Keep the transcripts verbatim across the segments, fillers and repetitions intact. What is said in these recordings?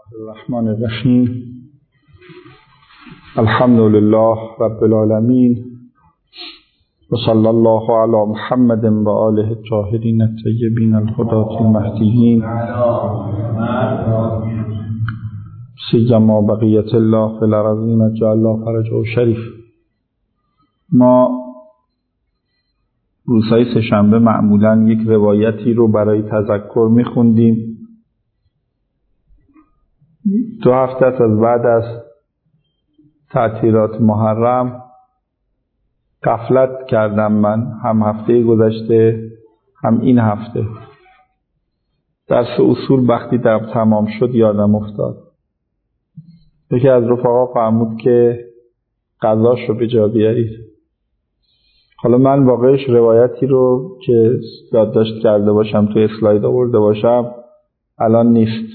الرحمن الرحیم. الحمد لله رب العالمین و صلی الله علی محمد و آله الطاهرین الطیبین الهداة المهدیین سیما بقیت الله فی الارضین جعل الله فرجه شریف. ما روزهای سه‌شنبه معمولاً یک روایتی رو برای تذکر میخوندیم. دو هفته از بعد از تعطیلات محرم غفلت کردم من، هم هفته گذشته هم این هفته. درس اصول وقتی در تمام شد یادم افتاد. یکی از رفقا فرمود که قضاشو به جا بیارید. حالا من واقعش روایتی رو که یادداشت کرده باشم توی اسلاید آورده باشم الان نیست.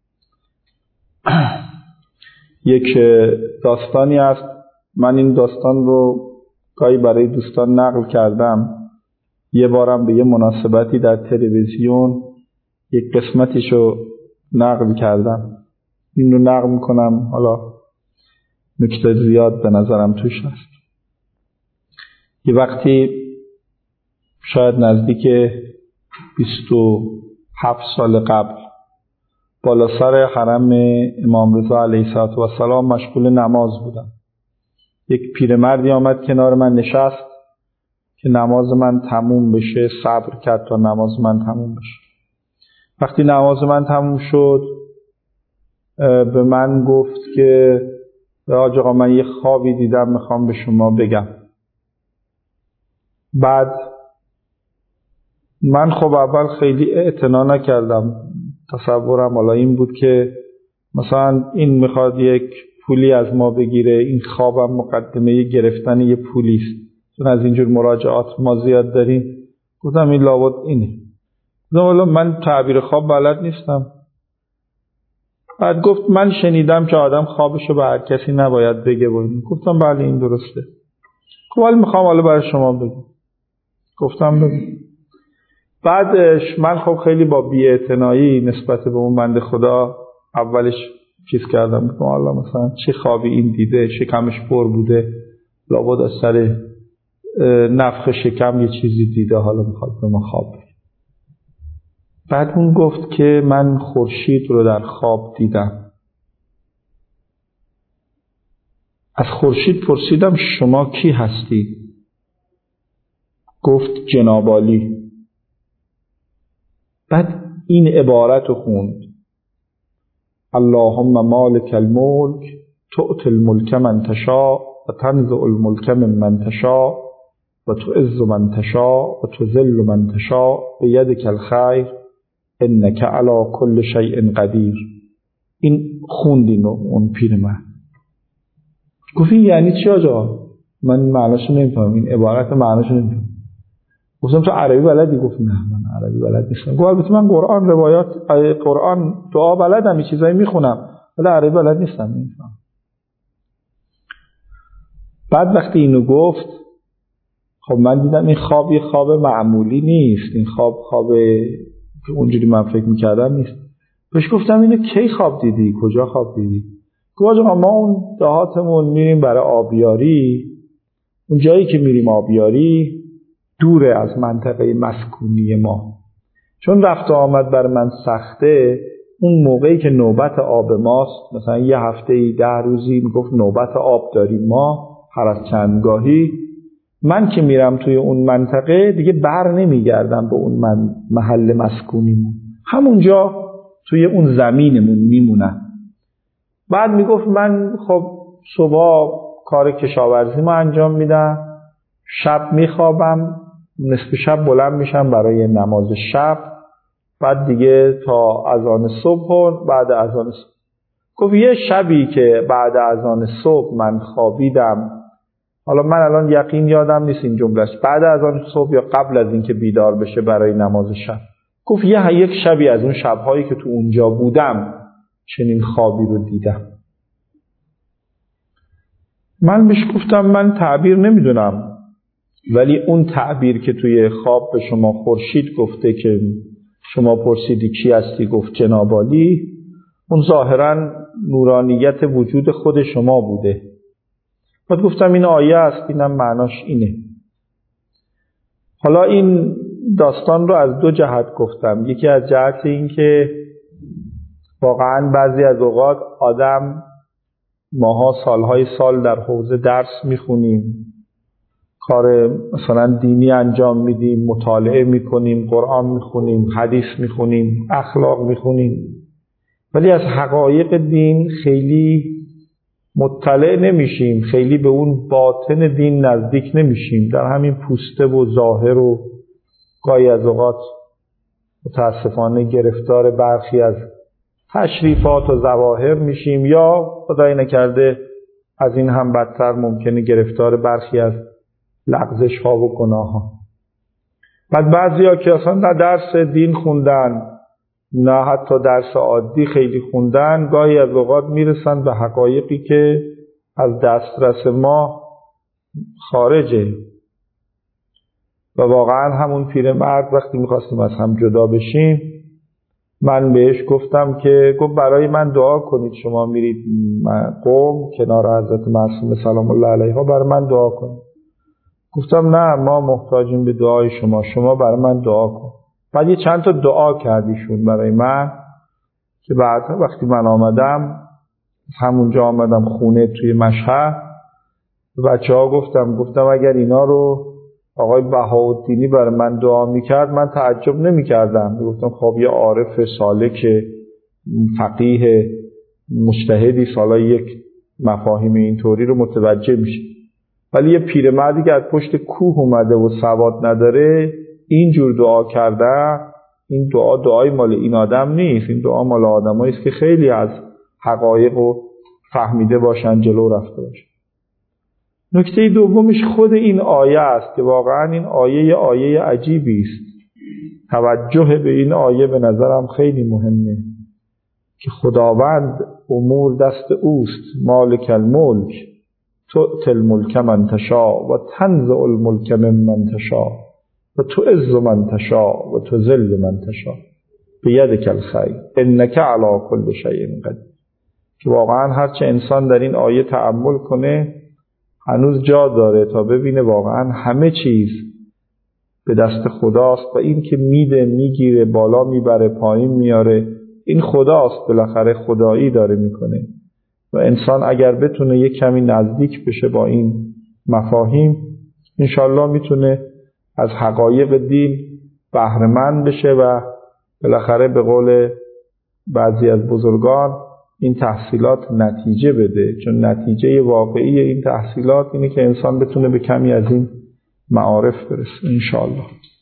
یک داستانی است. من این داستان رو گاهی برای دوستان نقل کردم. یه بارم به یه مناسبتی در تلویزیون یک قسمتیشو نقل کردم. این رو نقل میکنم، حالا نکته زیاد به نظرم توش هست. یه وقتی شاید نزدیک بیست و هفت سال قبل بالا سر حرم امام رضا علیه السلام مشغول نماز بودم. یک پیرمردی آمد کنار من نشست که نماز من تموم بشه، صبر کرد تا نماز من تموم بشه. وقتی نماز من تموم شد به من گفت که حاج آقا من یه خوابی دیدم میخوام به شما بگم. بعد من خب اول خیلی اعتنا نکردم. تصورم حالا این بود که مثلا این میخواد یک پولی از ما بگیره، این خوابم مقدمه گرفتن یه پولی است، چون از اینجور مراجعات ما زیاد داریم. گفتم این لابد اینه. گفتم حالا من تعبیر خواب بلد نیستم. بعد گفت من شنیدم که آدم خوابشو به هر کسی نباید بگه و این. گفتم بله این درسته. خب حالا میخوام حالا برای شما بگم. گفتم بگم. بعدش من خب خیلی با بی‌اعتنایی نسبت به اون بنده خدا اولش چیز کردم، گفتم الله مثلا چه خوابی این دیده، شکمش پر بوده، لابد از سر نفخ شکم یه چیزی دیده، حالا میخواد به ما خواب بگه. بعد اون گفت که من خورشید رو در خواب دیدم. از خورشید پرسیدم شما کی هستی؟ گفت جناب عالی. بعد این عبارت رو خوند: اللهم مالک الملک تؤتی الملک من تشاء و تنزع الملک ممن تشاء و تعز من تشاء و تذل من تشاء بیدک الخیر انک علی کل شیء قدیر. این خوندین اون پیرمرد. گفت این یعنی چی آجا؟ من معناشو نمیفهمم، این عبارت معناشو نمیفهمم. گفتم تو عربی بلدی؟ گفت نه من عربی بلد نیستم. گفت البته من قرآن روایات قرآن دعا بلدم، این چیزایی میخونم ولی عربی بلد نیستم، نمیفهمم. بعد وقتی اینو گفت خب من دیدم این خواب یه خواب معمولی نیست، این خواب خواب که اونجوری من فکر میکردم نیست. بهش گفتم اینو کی خواب دیدی؟ کجا خواب دیدی؟ گفت آقا ما اون دهاتمون میریم برای آبیاری، اون جایی که میریم آبیاری دوره از منطقه مسکونی ما، چون رفت و آمد بر من سخته. اون موقعی که نوبت آب ماست، مثلا یه هفته ده روزی میگفت نوبت آب داریم ما هر از چندگاهی، من که میرم توی اون منطقه دیگه بر نمیگردم به اون من محل مسکونیمون، همونجا توی اون زمینمون میمونم. بعد میگفت من خب صبح کار کشاورزی ما انجام میدم، شب میخوابم، نصف شب بلند میشم برای نماز شب، بعد دیگه تا اذان صبح و بعد اذان صبح. گفت یه شبی که بعد اذان صبح من خوابیدم، حالا من الان یقین یادم نیست این جملهش، بعد اذان صبح یا قبل از اینکه بیدار بشه برای نماز شب. گفت یه یک شبی از اون شبهایی که تو اونجا بودم چنین خوابی رو دیدم. من بهش گفتم من تعبیر نمیدونم، ولی اون تعبیر که توی خواب به شما خورشید گفته که شما پرسیدی کی هستی، گفت جناب عالی، اون ظاهراً نورانیت وجود خود شما بوده. بعد گفتم این آیه است، اینم معناش اینه. حالا این داستان رو از دو جهت گفتم. یکی از جهت این که واقعاً بعضی از اوقات آدم ماها سالهای سال در حوزه درس میخونیم، کار مثلا دینی انجام میدیم، مطالعه میکنیم، قرآن میخونیم، حدیث میخونیم، اخلاق میخونیم، ولی از حقایق دین خیلی مطلع نمیشیم، خیلی به اون باطن دین نزدیک نمیشیم، در همین پوسته و ظاهر و گاهی از اوقات متاسفانه گرفتار برخی از تشریفات و ظواهر میشیم، یا خدای نکرده از این هم بدتر ممکنه گرفتار برخی از لغزش ها و گناه ها. بعد بعضی ها که اصلا نه درس دین خوندن نه حتی درس عادی خیلی خوندن، گاهی از اوقات میرسن به حقایقی که از دسترس ما خارجه. و واقعا همون پیرمرد وقتی میخواستیم از هم جدا بشیم، من بهش گفتم که گفت برای من دعا کنید، شما میرید قم کنار حضرت معصومه سلام الله علیها، برای من دعا کنید. گفتم نه، ما محتاجیم به دعای شما، شما برای من دعا کن. بعد یه چند تا دعا کردیشون برای من که بعد وقتی من آمدم، همونجا آمدم خونه توی مشهد، بچه ها گفتم گفتم اگر اینا رو آقای بهاءالدینی برای من دعا میکرد من تعجب نمیکردم. گفتم خب یه عارف سالک فقیه مجتهدی سالا یک مفاهیم اینطوری رو متوجه میشه، ولی یه پیرمردی که از پشت کوه اومده و سواد نداره اینجور دعا کرده، این دعا دعای مال این آدم نیست، این دعا مال آدمایی است که خیلی از حقایق رو فهمیده باشن، جلو رفته باشن. نکته دومش خود این آیه است که واقعا این آیه یه آیه عجیبی است. توجه به این آیه به نظرم خیلی مهمه که خداوند امور دست اوست، مالک الملک تؤتی الملک من تشاء و تنزع الملک ممن تشاء و تعز من تشاء و تذل من تشاء بیدک الخیر انک علی کل شیء قدیر. که واقعا هرچه انسان در این آیه تأمل کنه هنوز جا داره تا ببینه واقعا همه چیز به دست خداست و این که میده میگیره، بالا میبره، پایین میاره، این خداست، بالاخره خدایی داره میکنه. و انسان اگر بتونه یک کمی نزدیک بشه با این مفاهیم، انشالله میتونه از حقایق دین بهره‌مند بشه و بالاخره به قول بعضی از بزرگان این تحصیلات نتیجه بده، چون نتیجه واقعی این تحصیلات اینه که انسان بتونه به کمی از این معارف برسه انشالله.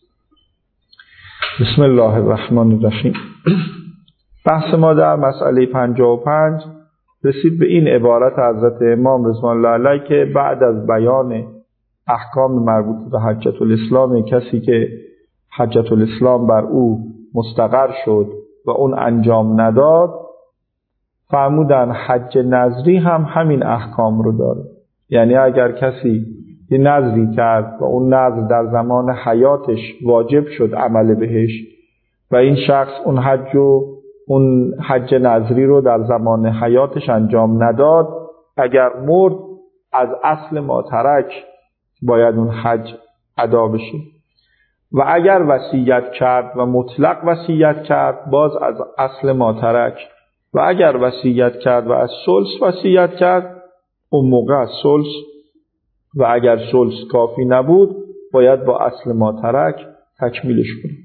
بسم الله الرحمن الرحیم. بحث ما در مسئله پنجاه و پنج رسید به این عبارت حضرت امام رضوان الله علیه که بعد از بیان احکام مربوط به حجة الاسلام، کسی که حجة الاسلام بر او مستقر شد و اون انجام نداد، فرمودن حج نظری هم همین احکام رو داره. یعنی اگر کسی یه نظری کرد و اون نظر در زمان حیاتش واجب شد عمل بهش و این شخص اون حج و اون حج نظری رو در زمان حیاتش انجام نداد، اگر مرد از اصل ما ترک باید اون حج ادا بشه. و اگر وصیت کرد و مطلق وصیت کرد باز از اصل ما ترک، و اگر وصیت کرد و از ثلث وصیت کرد اون موقع از ثلث، و اگر ثلث کافی نبود باید با اصل ما ترک تکمیلش کنیم.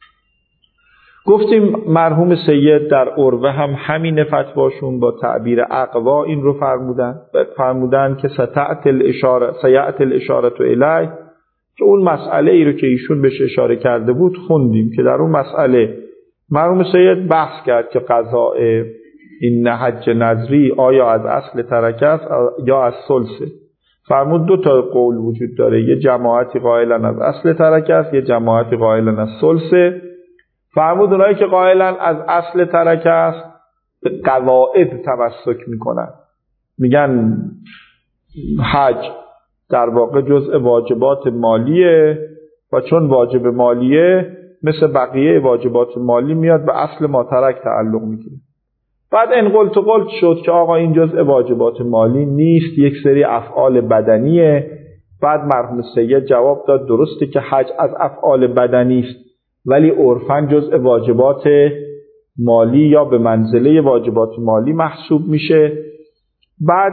گفتیم مرحوم سید در عروه هم همین فتواشون با تعبیر اقوا این رو فرمودن فرمودن که ستأت الاشاره سیأت الاشاره الیه، که اون مسئله ای رو که ایشون بهش اشاره کرده بود خوندیم که در اون مسئله مرحوم سید بحث کرد که قضاء این حج نظری آیا از اصل ترک است یا از ثلثه. فرمود دو تا قول وجود داره، یه جماعتی قائلن از اصل ترک است، یه جماعتی قائلن از ثلثه. فرمود اونایی که قائلن از اصل ترک است به قواعد تمسک میکنن، میگن حج در واقع جزء واجبات مالیه و چون واجب مالیه مثل بقیه واجبات مالی میاد به اصل ما ترک تعلق میگیره. بعد انقلت و قلت شد که آقا این جزء واجبات مالی نیست، یک سری افعال بدنیه. بعد مرحوم سید جواب داد درسته که حج از افعال بدنی است ولی عرفاً جزء واجبات مالی یا به منزله واجبات مالی محسوب میشه. بعد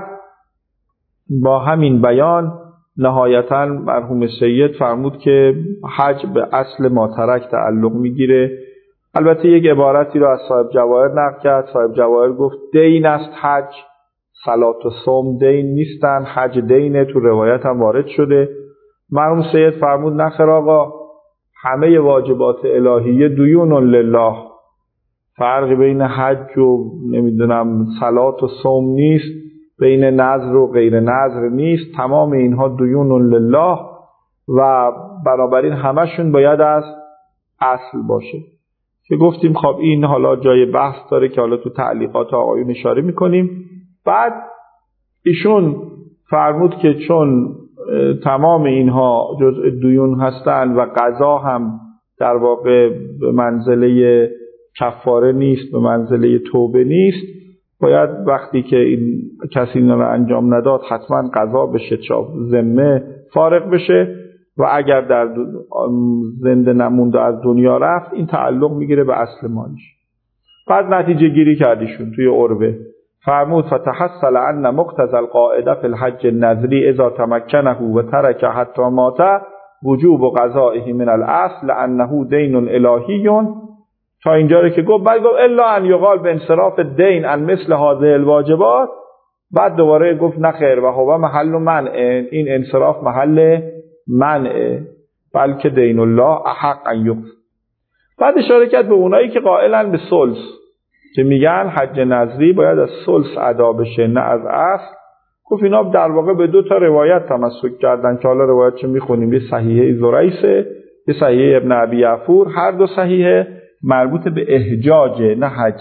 با همین بیان نهایتاً مرحوم سید فرمود که حج به اصل ما ترک تعلق میگیره. البته یک عبارتی رو از صاحب جواهر نقل کرد. صاحب جواهر گفت دین است حج، صلات و صوم دین نیستن، حج دینه. تو روایت هم وارد شده. مرحوم سید فرمود نخیر آقا، همه واجبات الهیه دیون لله، فرقی بین حج و نمیدونم صلات و صوم نیست، بین نذر و غیر نذر نیست، تمام اینها دیون لله و بنابراین همشون باید از اصل باشه. که گفتیم خب این حالا جای بحث داره که حالا تو تعلیقات آقایون اشاره میکنیم. بعد ایشون فرمود که چون تمام اینها جزء دیون هستن و قضا هم در واقع به منزله کفاره نیست، به منزله توبه نیست، باید وقتی که این کسی اینا رو انجام نداد حتما قضا بشه، چاپ ذمه فارغ بشه و اگر در زنده نموند و از دنیا رفت این تعلق میگیره به اصل مالش. بعد نتیجه گیری کردیشون توی عربه فرمود فتحصل ان مقتضى القاعده فی الحج النذری اذا تمکنه و ترک حتی مات وجوب قضائه من الاصل لانه دین الهی. تا اینجا رو که گفت بعد گفت الا ان یقال به انصراف دین ان مثل هذه الواجبات. بعد دوباره گفت نخیر و هو محل منع، این انصراف محل منع، بلکه دین الله احق ان یقضى. بعد اشاره کرد به اونایی که قائلن به ثلث، که میگن حج نذری باید از ثلث ادا بشه نه از اصل. گفت اینا در واقع به دو تا روایت تمسک کردن که حالا روایت چه میخونیم، یه صحیحه زریسه، یه صحیحه ابن ابی عفور، هر دو صحیحه مربوط به احجاج نه حج،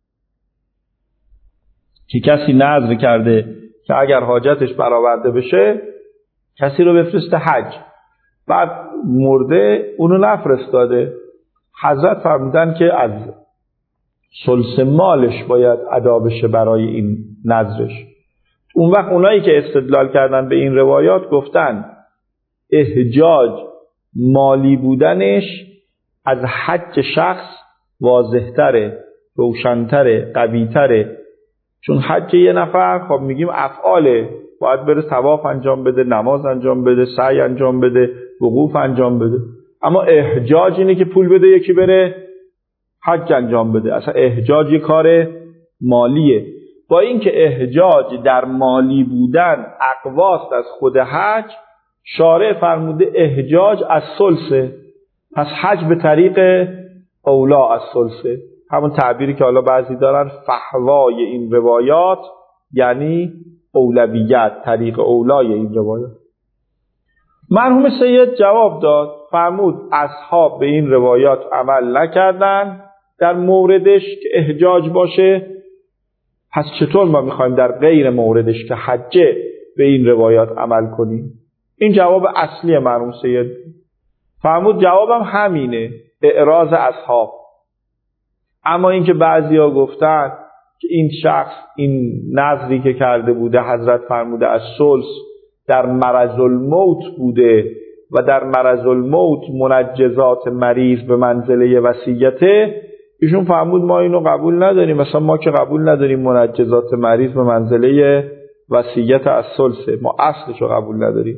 که کسی نذر کرده که اگر حاجتش برآورده بشه کسی رو بفرسته حج، بعد مرده اونو نفرستاده، حضرت فرمودن که از ثلث مالش باید ادا بشه برای این نذرش. اون وقت اونایی که استدلال کردن به این روایات گفتن احجاج مالی بودنش از حج شخص واضح‌تره، روشن‌تره، قوی‌تره، چون حج یه نفر خب میگیم افعاله، باید بره طواف انجام بده، نماز انجام بده، سعی انجام بده، وقوف انجام بده. اما احجاج اینه که پول بده یکی بره حج انجام بده. اصلا احجاج یه کار مالیه. با اینکه احجاج در مالی بودن اقواست از خود حج، شارع فرموده احجاج از ثلثه، پس حج به طریق اولا از ثلثه. همون تعبیری که حالا بعضی دارن فحوای این روایات یعنی اولویت، طریق اولای این روایات. مرحوم سید جواب داد، فرمود اصحاب به این روایات عمل نکردن در موردش که احجاج باشه، پس چطور ما میخوایم در غیر موردش که حجه به این روایات عمل کنیم؟ این جواب اصلی مرحوم سید. فرمود جوابم همینه، اعراض اصحاب. اما اینکه بعضیا گفتن که این شخص این نذری که کرده بوده حضرت فرموده از ثلث در مرض الموت بوده و در مرض الموت منجزات مریض به منزله وصیته، ایشون فرمود ما اینو قبول نداریم، مثلا ما که قبول نداریم منجزات مریض به منزله وصیت از ثلثه، ما اصلشو قبول نداریم.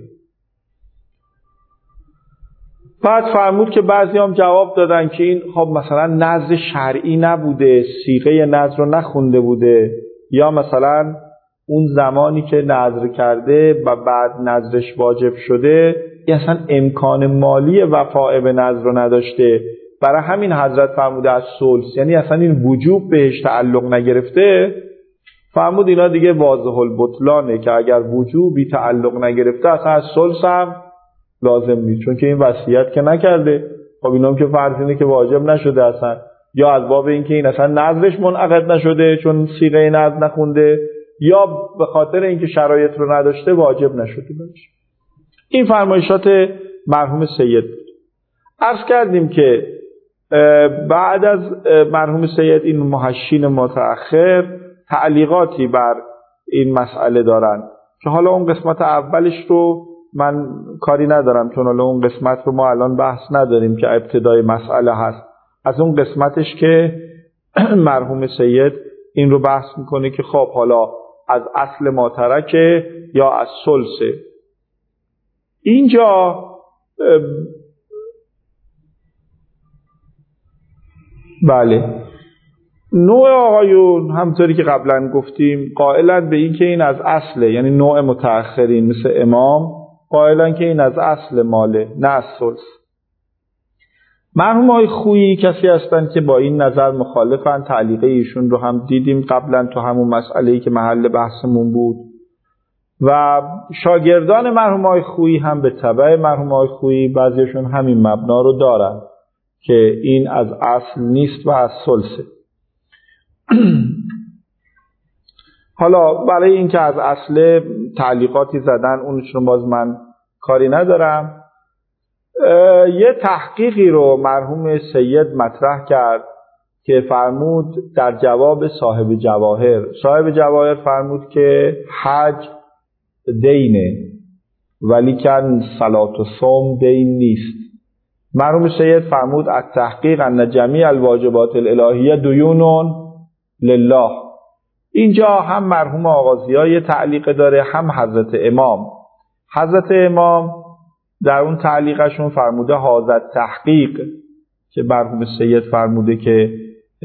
بعد فرمود که بعضی هم جواب دادن که این خب مثلا نذر شرعی نبوده، صیغه نذر رو نخونده بوده، یا مثلا اون زمانی که نذر کرده و بعد نذرش واجب شده این اصلا امکان مالی وفاء به نذر رو نداشته، برای همین حضرت فرموده از ثلث، یعنی اصلا این وجوب بهش تعلق نگرفته. فرمود اینا دیگه واضح البطلانه که اگر وجوبی تعلق نگرفته اصلا از ثلث هم لازم نیست، چون که این وصیت که نکرده. خب اینا هم که فرض اینه که واجب نشده اصلا، یا از باب این که این اصلا نذرش منعقد نشده چون صیغه نذر نخونده، یا به خاطر اینکه شرایط رو نداشته واجب نشده باشه. این فرمایشات مرحوم سید بود. عرض کردیم که بعد از مرحوم سید این محشین متأخر تعلیقاتی بر این مسئله دارن که حالا اون قسمت اولش رو من کاری ندارم، چون حالا اون قسمت رو ما الان بحث نداریم که ابتدای مسئله هست. از اون قسمتش که مرحوم سید این رو بحث میکنه که خب حالا از اصل ماترکه یا از ثلثه. اینجا بله نوع آقایون همطوری که قبلا گفتیم قائلن به این که این از اصله، یعنی نوع متأخرین مثل امام قائلن که این از اصل ماله نه از ثلث. مرحوم آقای خویی کسی هستن که با این نظر مخالفن، تعلیقه ایشون رو هم دیدیم قبلا تو همون مسئله‌ای که محل بحثمون بود و شاگردان مرحوم آقای خویی هم به تبع مرحوم آقای خویی بعضیشون همین مبنا رو دارن که این از اصل نیست و از ثلثه. حالا برای این که از اصل تعلیقاتی زدن اونشون باز من کاری ندارم. یه تحقیقی رو مرحوم سید مطرح کرد که فرمود در جواب صاحب جواهر صاحب جواهر فرمود که حج دینه ولیکن صلات و صوم دین نیست. مرحوم سید فرمود التحقیق ان جمیع الواجبات الالهیه دیون لله. اینجا هم مرحوم آغازی‌ها تعلیق داره هم حضرت امام. حضرت امام در اون تعلیقشون فرموده هذا تحقیق که مرحوم سید فرموده که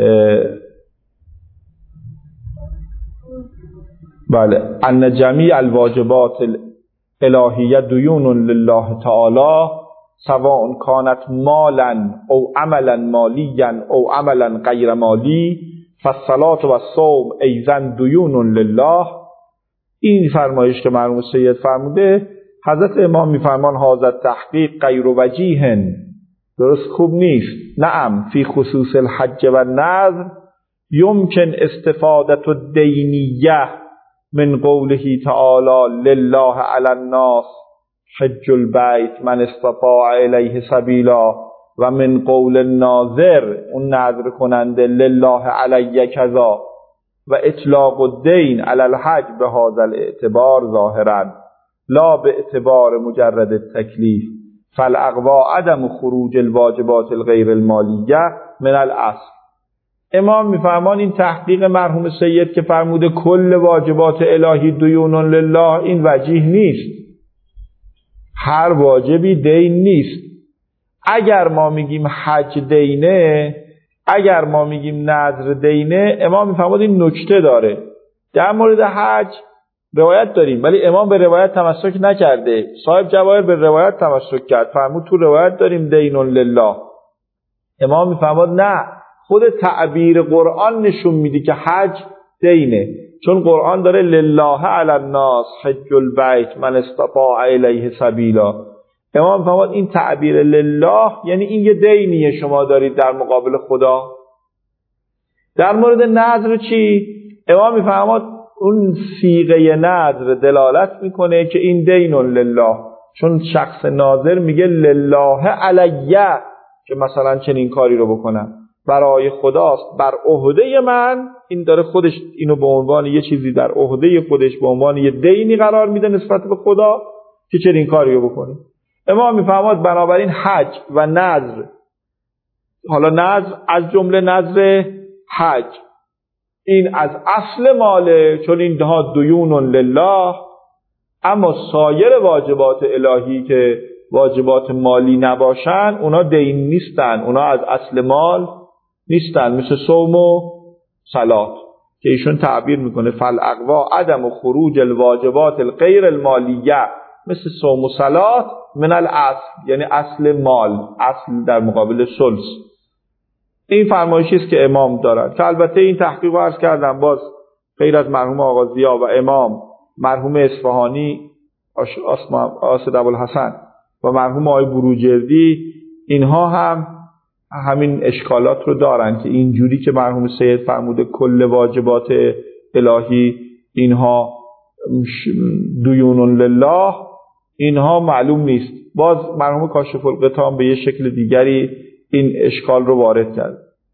بله ان جمیع الواجبات الالهیه دیون لله تعالی سواء کانت مالا او عملا مالیا او عملا غیر مالی فالصلاة و الصوم ایضا دیون لله. این فرمایش که مرحوم سید فرموده حضرت امام میفرمان هذا تحقیق غیر وجیه، درست خوب نیست. نعم فی خصوص الحج و النذر یمکن استفاده الدینیه من قوله تعالی لله علی الناس حج البیت من استطاع الیه سبیلا و من قول الناظر اون نظر کننده لله علی کذا و اطلاق الدین علی الحج به هذا الاعتبار ظاهرا لا به اعتبار مجرد التکلیف فالاقوا عدم خروج الواجبات الغیر المالیه من الاصل. امام میفرمان این تحقیق مرحوم سید که فرموده کل واجبات الهی دیون لله این وجیه نیست. هر واجبی دین نیست. اگر ما میگیم حج دینه، اگر ما میگیم نذر دینه، امام میفرماد این نکته داره. در مورد حج روایت داریم ولی امام به روایت تمسک نکرده. صاحب جواهر به روایت تمسک کرد، فرمود تو روایت داریم دینون لله. امام میفرماد نه، خود تعبیر قرآن نشون میده که حج دینه، چون قرآن داره لله علی الناس حج البیت من استطاع الیه سبیلا. امام فرمود این تعبیر لله یعنی این یه دینیه شما دارید در مقابل خدا. در مورد نذر چی؟ امام میفرماد اون صیغه نذر دلالت میکنه که این دینون لله، چون شخص ناظر میگه لله علیه که مثلا چنین کاری رو بکنم برای خداست، بر عهده من. این داره خودش اینو به عنوان یه چیزی در عهده خودش به عنوان یه دینی قرار میده نسبت به خدا که چنین کاری رو بکنه. امام میفرماد بنابراین حج و نذر، حالا نذر از جمله نذر حج، این از اصل ماله چون این ده دیون لله. اما سایر واجبات الهی که واجبات مالی نباشن اونا دین نیستن، اونا از اصل مال نیستن، مثل صوم و صلات که ایشون تعبیر میکنه فالاقوا عدم خروج الواجبات الغیر المالیه مثل صوم و صلات من الاصل، یعنی اصل مال، اصل در مقابل ثلث. این فرمایشی است که امام دارد که البته این تحقیق رو عرض کردم باز غیر از مرحوم آقا ضیا و امام، مرحوم اصفهانی آصد ابوالحسن و مرحوم آقای بروجردی، اینها هم همین اشکالات رو دارن که اینجوری که مرحوم سید فرموده کل واجبات الهی اینها دیون لله، اینها معلوم نیست. باز مرحوم کاشف الغطا به یه شکل دیگری این اشکال رو وارد کرد.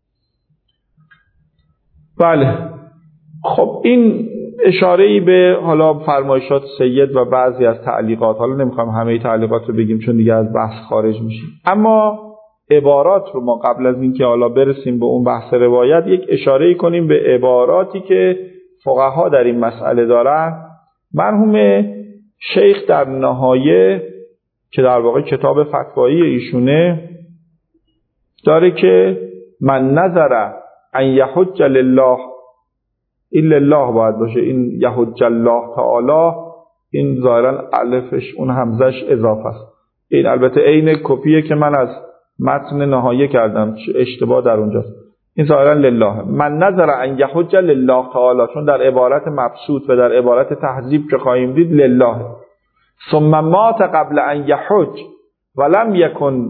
بله خب این اشاره‌ای به حالا فرمایشات سید و بعضی از تعلیقات، حالا نمیخوام همه تعلیقات رو بگیم چون دیگه از بحث خارج میشیم، اما عبارات رو ما قبل از اینکه حالا برسیم به اون بحث روایت یک اشاره‌ای کنیم به عباراتی که فقها در این مسئله دارن. مرحوم شیخ در نهایه که در واقع کتاب فتوایی ایشونه داره که من نظر ان یحج لله، این لله باید باشه، این یحج الله تعالی، این ظاهرا الفش اون همزش اضافه است. این البته عین کپیه که من از متن نهایه کردم، اشتباه در اونجاست. این ظاهرا لله. من نظر ان یحج لله تعالی، چون در عبارت مبسوط و در عبارت تهذیب که خواهیم دید لله. ثم مات قبل ان یحج ولم یکن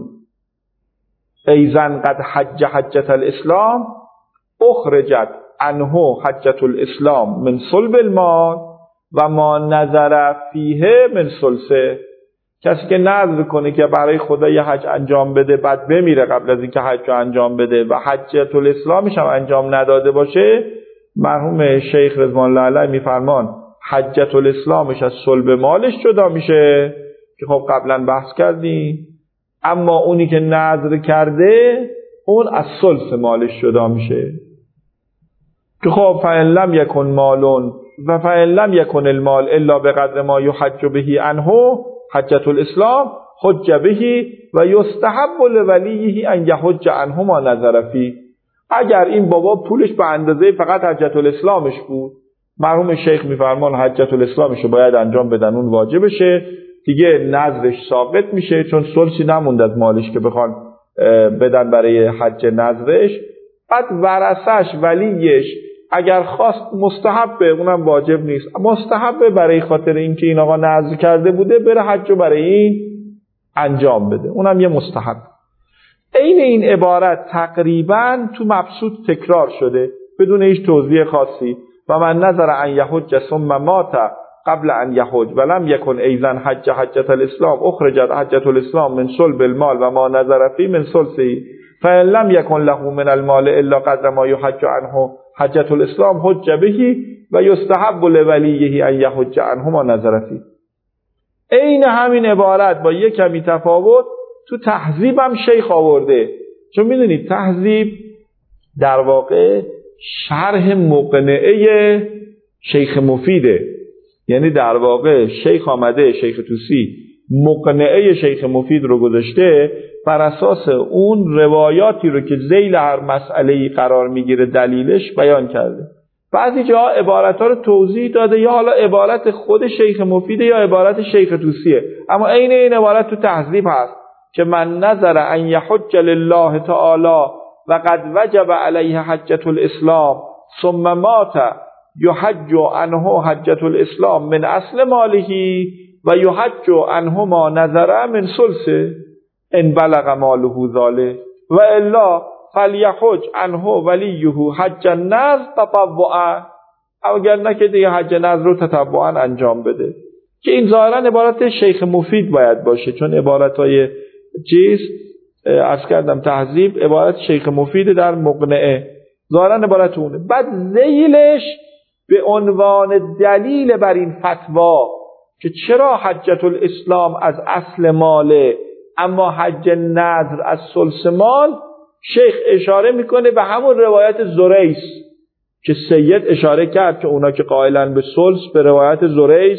ایضا قد حج حجة الاسلام اخرجت عنه حجة الاسلام من صلب المال و ما نظر فیه من ثلثه. کسی که نظر کنه که برای خدا یه حج انجام بده بعد بمیره قبل از اینکه حج رو انجام بده و حجة الاسلامش هم انجام نداده باشه، مرحوم شیخ رضوان الله علیه میفرمان حجة الاسلامش از صلب مالش جدا میشه که خب قبلا بحث کردیم، اما اونی که نظر کرده اون از ثلث مالش جدا میشه که خب فإن لم یکن مالون و فإن لم یکن المال الا بقدر ما یحج به عنه حجة الاسلام حج به و یستحب لولیه ان یحج عنه ما نظر فیه. اگر این بابا پولش به اندازه فقط حجة الاسلامش بود، مرحوم شیخ میفرمان حجة الاسلامش رو باید انجام بدن، اون واجبشه دیگه، نظرش ثابت میشه چون ثلثی نموند از مالش که بخوان بدن برای حج نظرش. بعد ورثش ولیش اگر خواست مستحبه، اونم واجب نیست، مستحبه برای خاطر اینکه این آقا نظر کرده بوده بره حج رو برای این انجام بده، اونم یه مستحب. این این عبارت تقریبا تو مبسوط تکرار شده بدون هیچ توضیح خاصی. و من نظر ان یحج ثم مات قبل ان یحج ولم یکن ایضا حج حجة الاسلام اخرجت حجة الاسلام من صلب المال و ما نظر فی من ثلثه فإن لم یکن له من المال الا قدر ما یحج عنه حجة الاسلام حج به و یستحب لولیه ان یحج عنه ما نظر فی. عین همین عبارت با یک کمی تفاوت تو تهذیب هم شیخ آورده، چون میدونید تهذیب در واقع شرح مقنعه شیخ مفیده، یعنی در واقع شیخ آمده، شیخ طوسی مقنعه شیخ مفید رو گذاشته، بر اساس اون روایاتی رو که ذیل هر مسئله‌ای قرار میگیره دلیلش بیان کرده. بعضی جاها عبارت‌ها رو توضیح داده، یا حالا عبارت خود شیخ مفیده یا عبارت شیخ طوسیه، اما عین این عبارت تو تهذیب هست که من نظر ان یحج لله تعالی و قد وجب علیه حجة الاسلام ثم مات یحج عنه حجة الاسلام من اصل ماله و یحج عنه ما نظر من ثلثه ان بلغ ماله ذلك و الا فلیحج عنه ولیه حج النذر تطوعا، اگر نه که دیگه حج نذر رو تطوعا انجام بده. که این ظاهرا عبارت شیخ مفید باید باشه، چون عبارتای چیز عرض کردم تهذیب عبارت شیخ مفید در مقنعه، ظاهرا عبارت اونه. بعد ذیلش به عنوان دلیل بر این فتوا که چرا حجة الاسلام از اصل ماله اما حج نذر از ثلث مال، شیخ اشاره میکنه به همون روایت زریس که سید اشاره کرد که اونا که قائلن به ثلث به روایت زریس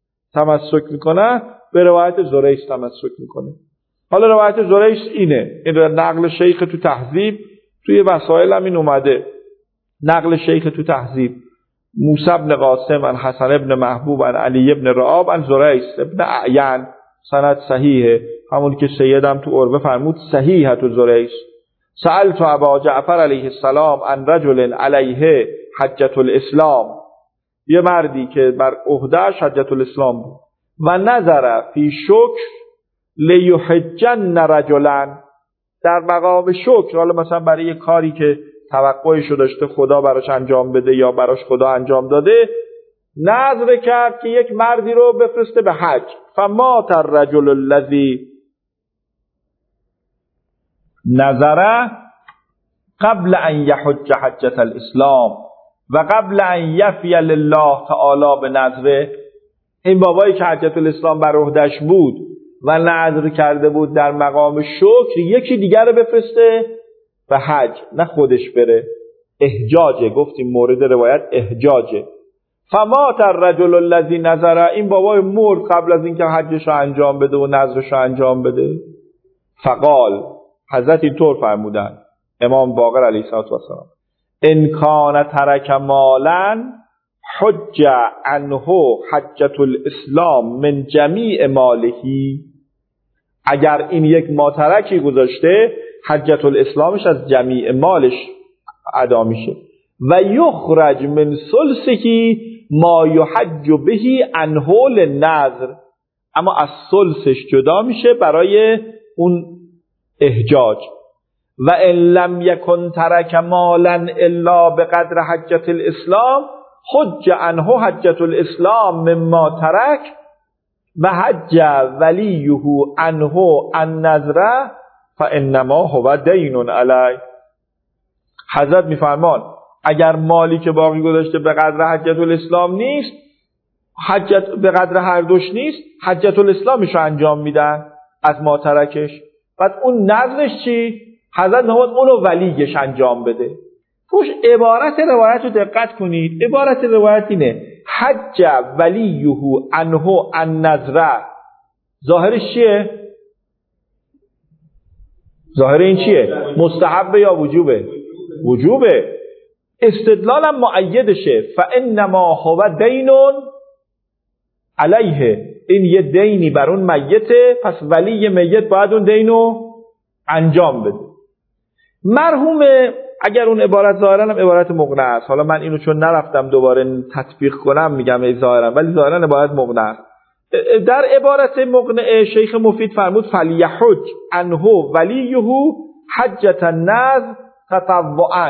تمسک میکنن، به روایت زریس تمسک میکنه. حالا روایت زریس اینه، این نقل شیخ تو تهذیب، توی وسائل هم این اومده، نقل شیخ تو تهذیب موسی بن قاسم عن حسن ابن محبوب عن علی ابن رعاب عن زریس ابن اعین، سند صحیحه، همون که سیدم تو عروه فرمود صحیحه تو زریس. سألت ابا جعفر علیه السلام عن رجل علیه حجة الاسلام، یه مردی که بر عهده‌اش حجة الاسلام بود، و نظر فی شکر لیحجن رجلا، در مقام شکر، حالا مثلا برای یه کاری که توقعشو داشته خدا براش انجام بده یا براش خدا انجام داده، نظر کرد که یک مردی رو بفرسته به حج. فمات الرجل الذی نظره قبل ان یحج حجة الاسلام و قبل ان یفی لله تعالی به نظره. این بابایی که حجة الاسلام بر عهده‌اش بود و نظر کرده بود در مقام شکر یکی دیگر رو بفرسته و حج، نه خودش بره. احجاجه، گفتیم مورد روایت احجاجه. فمات الرجل الذی نظر، این بابای مرد قبل از اینکه حجش رو انجام بده و نظرش رو انجام بده. فقال، حضرت اینطور فرمودن، امام باقر علیه السلام، ان کان ترک مالا حج عنه حجة الاسلام من جمیع ماله، اگر این یک ماترکی گذاشته حجة الاسلامش از جمیع مالش ادا میشه. و یخرج من ثلثه ما یحج به عنه للنذر، اما از ثلثش جدا میشه برای اون احجاج. و ان لم یکن ترک مالا الا بقدر حجة الاسلام حج عنه حجة الاسلام مما ترک و حج ولیه عنه النذر فانما هو دین علیه. حضرت میفرمان اگر مالی که باقی گذاشته به قدر حجة الاسلام نیست، حجت به قدر هر دوش نیست، حجة الاسلامش رو انجام میدن از ماترکش. بعد اون نظرش چی؟ حضرت نماد اونو ولیش انجام بده. پوش عبارت روایت رو دقت کنید. عبارت روایت اینه حج ولیه عنه النذر. ظاهرش چیه؟ ظاهر این چیه؟ مستحب یا وجوبه؟ وجوبه. استدلالم مؤیدشه. فانما هو دین علیه، این یه دینی بر اون میته، پس ولی میت باید اون دینو انجام بده. مرحوم اگر اون عبارت ظاهرا هم عبارت مقنع است، حالا من اینو چون نرفتم دوباره تطبیق کنم میگم ای ظاهرا، ولی ظاهرا عبارت مقنع است. در عبارت مقنع شیخ مفید فرمود فلیحج عنه ولیه حجة النذر تطوعا.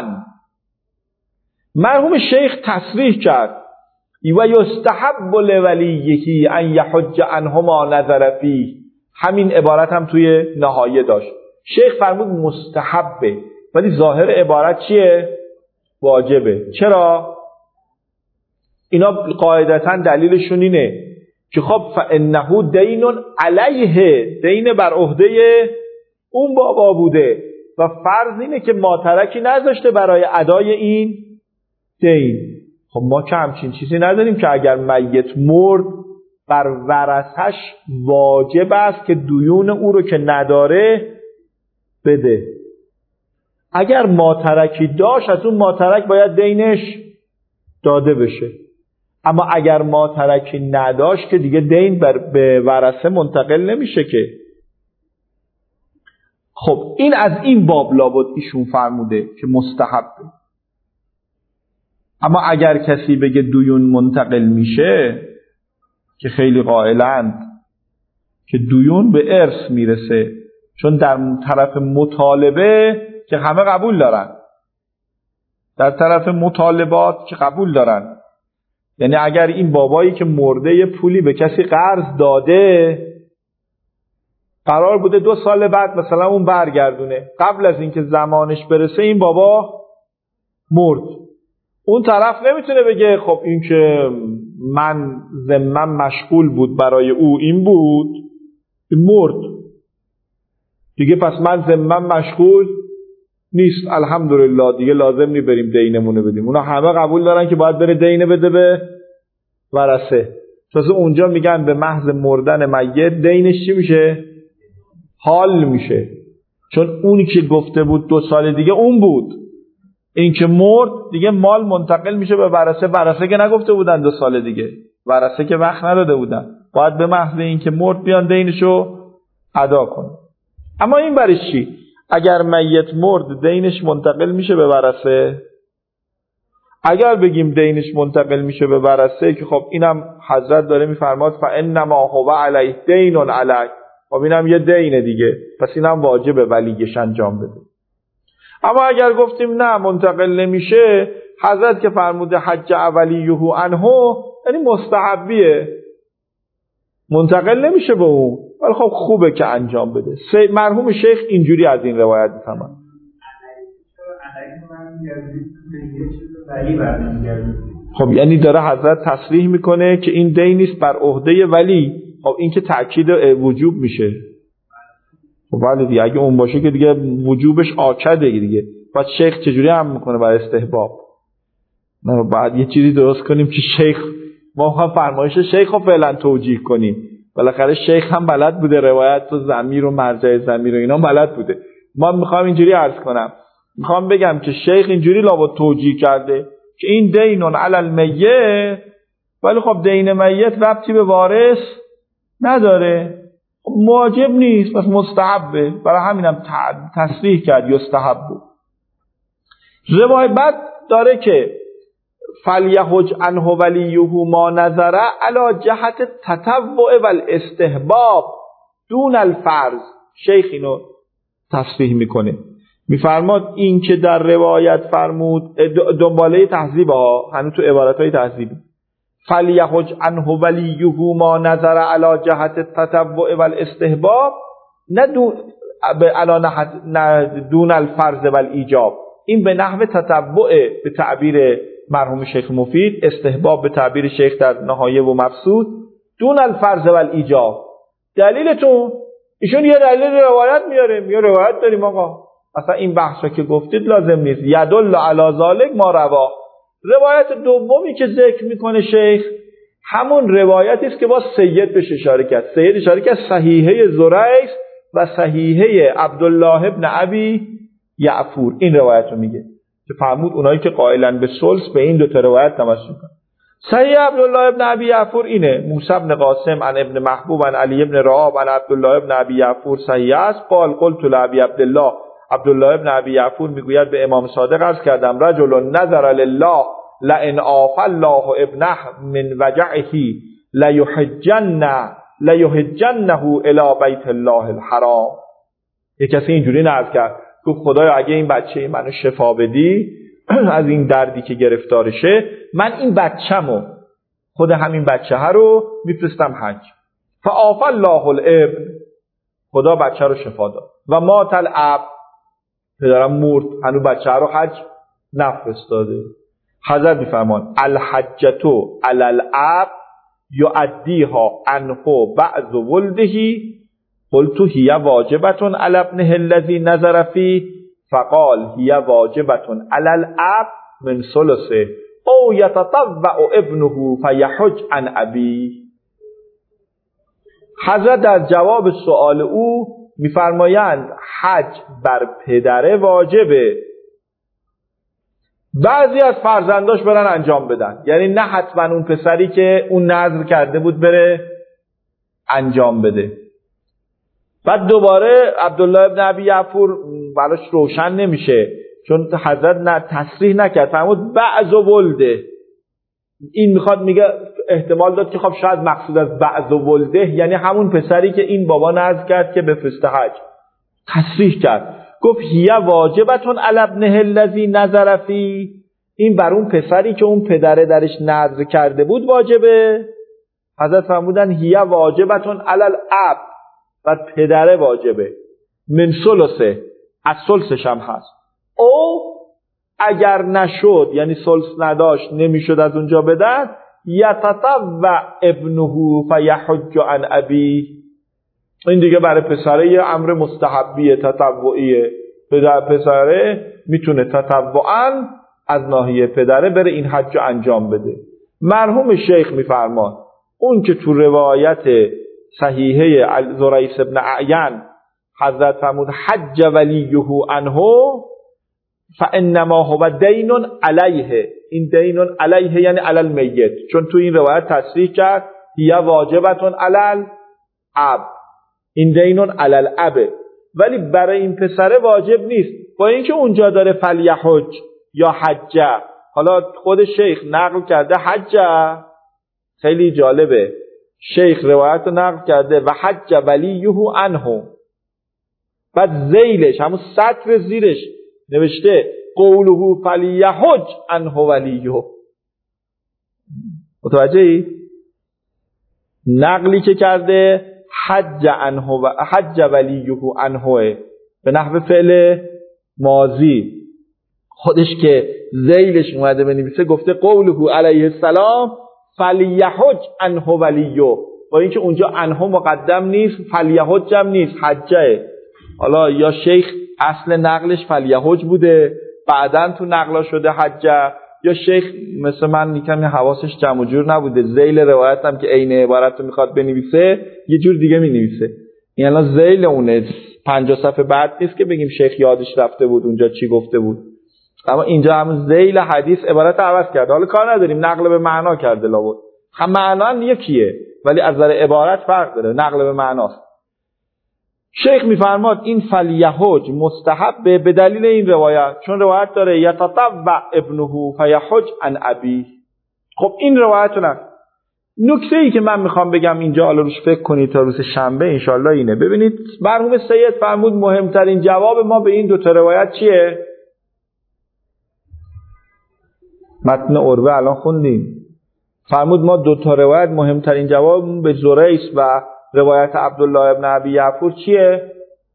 مرحوم شیخ تصریح کرد و یستحب لولیه ان یحج عنه ما نظر فیه. همین عبارت هم توی نهایه داشت. شیخ فرمود مستحبه، ولی ظاهر عبارت چیه؟ واجبه. چرا؟ اینا قاعدتا دلیلشون اینه که خب فانه دین علیه، دین بر عهده اون بابا بوده و فرض اینه که ماترکی نذاشته برای ادای این دین. خب ما که همچین چیزی نداریم که اگر میت مرد بر ورثش واجب است که دیون او رو که نداره بده. اگر ماترکی داشت از اون ماترک باید دینش داده بشه، اما اگر ماترکی نداشت که دیگه دین بر به ورثه منتقل نمیشه که. خب این از این باب لابد ایشون فرموده که مستحبه. اما اگر کسی بگه دیون منتقل میشه، که خیلی قائلند که دیون به ارث میرسه، چون در طرف مطالبه که همه قبول دارن، در طرف مطالبات که قبول دارن، یعنی اگر این بابایی که مرده پولی به کسی قرض داده، قرار بوده دو سال بعد مثلا اون برگردونه، قبل از اینکه زمانش برسه این بابا مرد، اون طرف نمیتونه بگه خب این که من ذمم مشغول بود برای او این بود مرد دیگه، پس من ذمم مشغول نیست، الحمدلله دیگه لازم نی بریم دینمونه بدیم. اونا همه قبول دارن که باید بره دینه بده به ورثه. تازه اونجا میگن به محض مردن میت دینش چی میشه؟ حال میشه، چون اونی که گفته بود دو سال دیگه اون بود، این که مرد دیگه مال منتقل میشه به ورثه. ورثه که نگفته بودن دو سال دیگه، ورثه که وقت نداده بودن، باید به محض این که مرد بیان دینشو ادا کنه. اما این برش چی؟ اگر میت مرد دینش منتقل میشه به ورثه. اگر بگیم دینش منتقل میشه به ورثه که خب اینم حضرت داره میفرماد فانما هو علیه دین علیه، خب اینم یه دینه دیگه، پس اینم واجبه ولیش انجام بده. اما اگر گفتیم نه منتقل نمیشه، حضرت که فرموده حج ولیه عنه، یعنی مستحبیه، منتقل نمیشه به اون، ولی خب خوبه که انجام بده. مرحوم شیخ اینجوری از این روایت میفهمن. خب یعنی داره حضرت تصریح میکنه که این دین نیست بر عهده ولی. خب این که تأکید وجوب میشه. خب ولی دیگه اگه اون باشه که دیگه وجوبش آکده دیگه. بعد شیخ چجوری هم میکنه برای استحباب؟ نه بعد یه چیزی درست کنیم که شیخ ما هم فرمایش شیخ رو فعلا توجیه کنیم. بالاخره شیخ هم بلد بوده روایت و ضمیر و مرجع ضمیر و اینا بلد بوده. ما میخوام اینجوری عرض کنم، میخوام بگم که شیخ اینجوری لابد توجیه کرده که این دینون علی المیت، ولی خب دین میت ربطی به وارث نداره، واجب نیست، بس مستحبه. برای همینم تصریح کرد یستحب. روایت بعد داره که فلیحج عنه ولیه ما نظر علی جهت تطوع و الاستحباب دون الفرض. شیخ اینو تصریح میکنه، میفرماد این که در روایت فرمود دنباله تهذیب ها، هنوز تو عبارت های تهذیبی، فلیحج عنه ولیه ما نظر علی جهت تطوع و الاستحباب نه دون دون الفرض و الایجاب. این به نحو تطوع به تعبیر مرحوم شیخ مفید، استحباب به تعبیر شیخ در نهایه و مبسوط، دون الفرض و الایجاب. دلیلتون ایشون یه دلیل روایت میاره، میاره روایت داریم آقا اصلا این بحثا که گفتید لازم نیست، یدل علی ذلک ما روا. روایت دومی که ذکر میکنه شیخ همون روایتی است که با سید بهش اشاره کرد. سید اشاره کرد صحیحه زریس و صحیحه عبدالله ابن ابی یعفور. این روایت رو میگه که فرمود اونایی که قائلن به ثلث به این دو تا روایت تمسک کنن. صحیح عبدالله ابن ابی یعفور اینه، موسی بن قاسم عن ابن محبوب عن علی ابن رعاب عن عبدالله ابن ابی یعفور صحیح است. قال قلت لابی عبدالله، عبدالله ابن ابی یعفور میگوید به امام صادق عرض کردم رجل نظر لله لئن عاف الله ابنه من وجعه لیحجن لیحجنه الی بیت الله الحرام. یک کسی اینجوری نظر کرد، گفت خدایا اگه این بچه منو شفا بدی از این دردی که گرفتارشه، من این بچه‌مو خود همین بچه ها رو میفرستم حج. فعاف الله الابن، خدا بچه رو شفا داد. و مات الاب، پدرم مرد، هنوز بچه رو حج نفرستاده. حضرت میفرمان الحجتو علی الاب یؤدیها عنه بعض ولده قلت هی واجبتون علی ابنه الذی نظر فیه فقال هی واجبتون علی الاب من ثلثه او یتطوع ابنه فیحج عن ابی. حضرت در جواب سؤال او میفرمایند حج بر پدر واجبه، بعضی از فرزنداش برن انجام بدن، یعنی نه حتما اون پسری که اون نذر کرده بود بره انجام بده. بعد دوباره عبدالله ابن ابی یعفور براش روشن نمیشه چون حضرت نه تصریح نکرد، فرمود بعض ولده. این میخواد میگه احتمال داد که خب شاید مقصود از بعض ولده یعنی همون پسری که این بابا نذر کرد که بفرست حج. تصریح کرد، گفت هی واجبتون علی ابنه الذی نظر فی، این بر اون پسری که اون پدره درش نذر کرده بود واجبه. حضرت فرمودن هی واجبتون علی الاب، و پدره واجبه، من ثلثه، از ثلثش هم هست. او اگر نشد یعنی ثلث نداشت نمیشد از اونجا بدن، یتطوع ابنه فیحج عن ابی، این دیگه برای پسره یه امر مستحبیه، تطوعیه. پدر پسره میتونه تطوعاً از ناحیه پدره بره این حج انجام بده. مرحوم شیخ میفرمان اون که تو روایت صحیحه زریس ابن اعین حضرت فرمود حج ولیه عنه فانما هو دین علیه، این دین علیه یعنی علی المیت، چون تو این روایت تصریح کرد هی واجبتون علی الاب، این دینون علی الاب، ولی برای این پسره واجب نیست. با اینکه اونجا داره فلیحج یا حجه، حالا خود شیخ نقل کرده حجه، خیلی جالبه، شیخ روایت رو نقل کرده و حج ولیه عنه، بعد ذیلش همون سطر زیرش نوشته قوله فلیحج عنه ولیه. متوجهی؟ نقلی که کرده حج عنه و حج ولیه عنه به نحو فعل ماضی. خودش که ذیلش اومده بنویسه گفته قوله علیه السلام فلیحج عنه ولیه، با اینکه اونجا عنه مقدم نیست، فلیحج هم نیست، حجه. حالا یا شیخ اصل نقلش فلیحج بوده بعدن تو نقلا شده حجه، یا شیخ مثل من یکم حواسش جمع و جور نبوده، ذیل روایت هم که عین عبارت رو میخواد بنویسه یه جور دیگه مینویسه. این الان ذیل اونه پنجاه صفحه بعد نیست که بگیم شیخ یادش رفته بود اونجا چی گفته بود، اما اینجا هم ذیل حدیث عبارت عوض کرده. حالا کار نداریم نقل به معنا کرده لابد، هم معنا یکیه ولی از نظر عبارت فرق داره، نقل به معناست. شیخ میفرماد این فلیحج مستحب به دلیل این روایت، چون روایت داره یتطوع ابنه فیحج عن ابی. خب این روایت رو نه. نکته ای که من میخوام بگم اینجا، حالا روش فکر کنید تا روز شنبه انشالله اینه. ببینید مرحوم سید فرمود مهمترین جواب ما به این دوتا روایت چیه؟ متن عروه الان خوندیم، فرمود ما دوتا روایت مهمترین جواب به زریس و روایت عبدالله ابن ابی یعفور چیه؟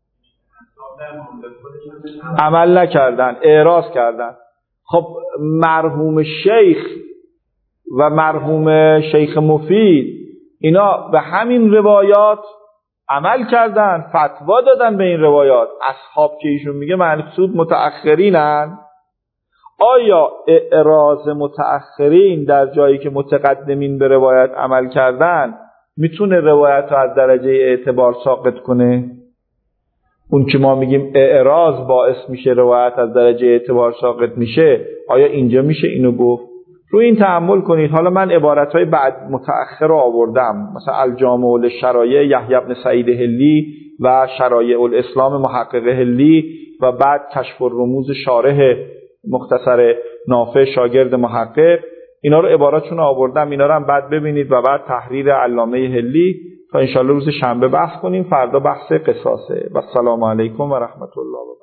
عمل نکردن، اعراض کردن. خب مرحوم شیخ و مرحوم شیخ مفید اینا به همین روایات عمل کردن، فتوا دادن به این روایات. اصحاب که ایشون میگه منصود متأخرینن، آیا اعراض متأخرین در جایی که متقدمین به روایت عمل کردن میتونه روایت رو از درجه اعتبار ساقط کنه؟ اون که ما میگیم اعراض باعث میشه روایت از درجه اعتبار ساقط میشه، آیا اینجا میشه اینو گفت؟ روی این تأمل کنید. حالا من عبارتهای بعد متأخر رو آوردم، مثلا الجامع للشرایع یحیی بن سعید حلی و شرایع الاسلام محقق حلی و بعد کشف الرموز شارح مختصر نافع شاگرد محقق، اینا رو عباراتشون رو آوردم، اینا رو هم بعد ببینید و بعد تحریر علامه حلی تا انشالله روز شنبه بحث کنیم. فردا بحث قصاصه. و السلام علیکم و رحمت الله و برکاته.